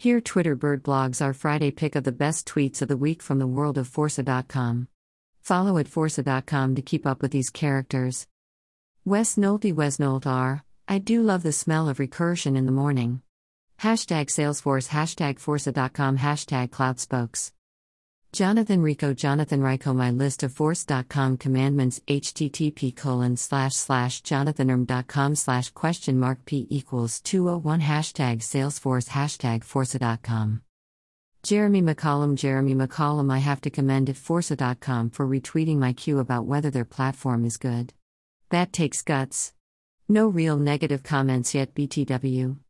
Here Twitter Bird blogs our Friday pick of the best tweets of the week from the world of Forza.com. Follow at Forza.com to keep up with these characters. Wes Nolte R. I do love the smell of recursion in the morning. Salesforce, Forza.com, CloudSpokes. Jonathan Rico, my list of Force.com commandments, http://jonathanurm.com/?p=201 Salesforce Forza.com. Jeremy McCollum, I have to commend at Forza.com for retweeting my cue about whether their platform is good. That takes guts. No real negative comments yet, BTW.